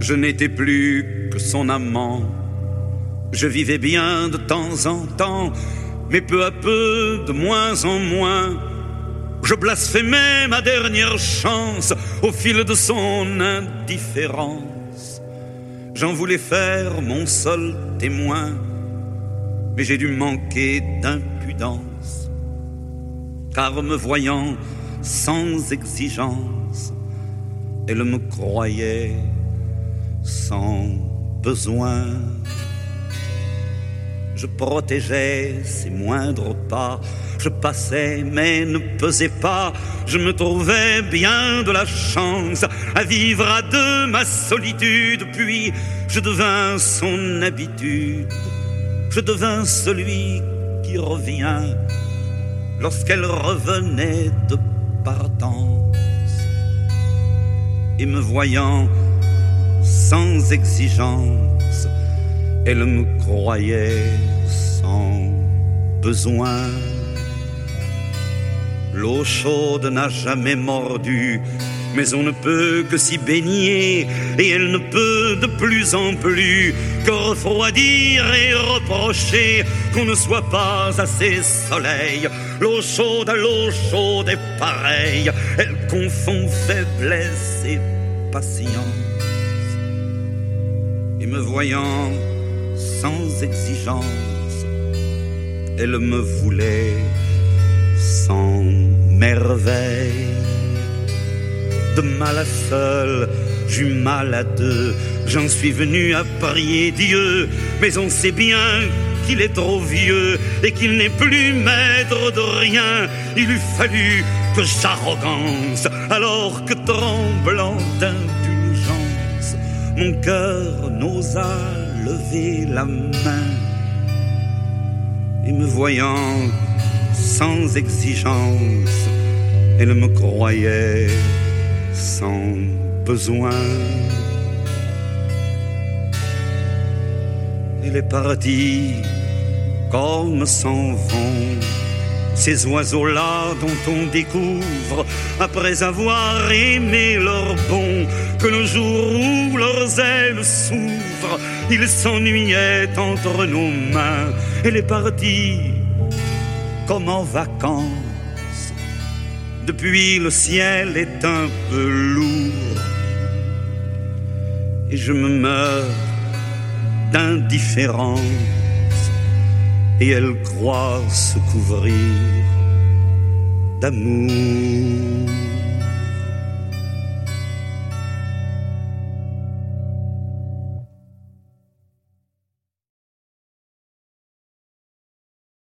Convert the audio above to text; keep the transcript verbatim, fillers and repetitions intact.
Je n'étais plus que son amant. Je vivais bien de temps en temps, mais peu à peu, de moins en moins, je blasphémais ma dernière chance au fil de son indifférence. J'en voulais faire mon seul témoin, mais j'ai dû manquer d'impudence, car me voyant sans exigence, elle me croyait sans besoin. Je protégeais ses moindres pas, je passais mais ne pesais pas. Je me trouvais bien de la chance à vivre à deux ma solitude. Puis je devins son habitude, je devins celui qui revient lorsqu'elle revenait de partance. Et me voyant sans exigence, elle me croyait sans besoin. L'eau chaude n'a jamais mordu, mais on ne peut que s'y baigner, et elle ne peut de plus en plus que refroidir et reprocher qu'on ne soit pas assez soleil. L'eau chaude à l'eau chaude est pareille, elle confond faiblesse et patience. Et me voyant sans exigence, elle me voulait sans merveille. De mal à seul, j'eus mal à deux, j'en suis venu à prier Dieu, mais on sait bien qu'il est trop vieux et qu'il n'est plus maître de rien. Il eût fallu que j'arrogance, alors que tremblant d'indulgence, mon cœur n'osa lever la main. Et me voyant sans exigence, elle me croyait sans besoin. Elle est partie comme s'en vont ces oiseaux-là dont on découvre, après avoir aimé leur bon, que le jour où leurs ailes s'ouvrent, ils s'ennuyaient entre nos mains. Elle est partie comme en vacances. Depuis, le ciel est un peu lourd et je me meurs d'indifférence, et elle croit se couvrir d'amour.